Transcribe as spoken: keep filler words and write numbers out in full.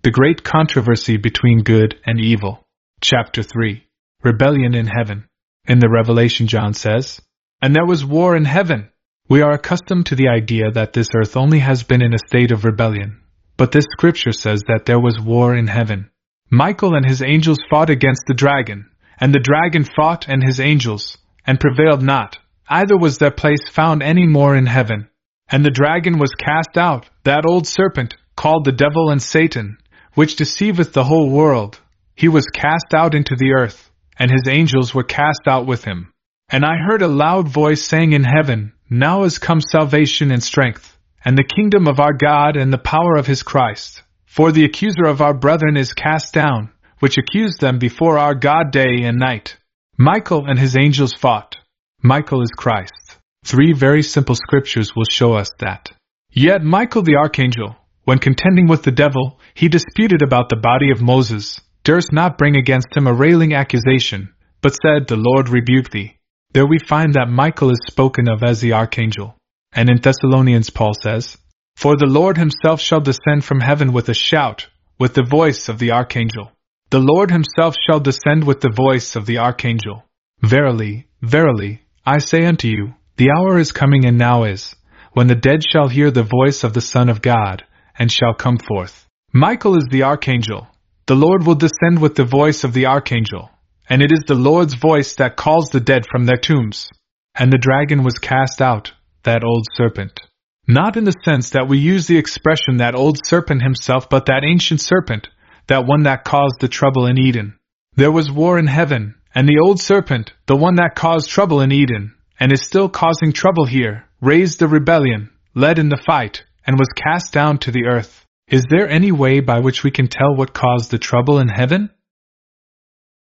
The Great Controversy Between Good and Evil. Chapter three. Rebellion in Heaven. In the Revelation, John says, "And there was war in heaven." We are accustomed to the idea that this earth only has been in a state of rebellion, but this scripture says that there was war in heaven. Michael and his angels fought against the dragon, and the dragon fought and his angels, and prevailed not, either was their place found any more in heaven. And the dragon was cast out, that old serpent, called the devil and Satan, which deceiveth the whole world. He was cast out into the earth, and his angels were cast out with him. And I heard a loud voice saying in heaven, Now is come salvation and strength, and the kingdom of our God and the power of his Christ. For the accuser of our brethren is cast down, which accused them before our God day and night. Michael and his angels fought. Michael is Christ. Three very simple scriptures will show us that. Yet Michael the archangel, when contending with the devil, he disputed about the body of Moses, durst not bring against him a railing accusation, but said, The Lord rebuke thee. There we find that Michael is spoken of as the archangel. And in Thessalonians Paul says, For the Lord himself shall descend from heaven with a shout, with the voice of the archangel. The Lord himself shall descend with the voice of the archangel. Verily, verily, I say unto you, the hour is coming and now is, when the dead shall hear the voice of the Son of God, and shall come forth. Michael is the archangel. The Lord will descend with the voice of the archangel, and it is the Lord's voice that calls the dead from their tombs. And the dragon was cast out, that old serpent. Not in the sense that we use the expression that old serpent himself, but that ancient serpent, that one that caused the trouble in Eden. There was war in heaven, and the old serpent, the one that caused trouble in Eden, and is still causing trouble here, raised the rebellion, led in the fight, and was cast down to the earth. Is there any way by which we can tell what caused the trouble in heaven?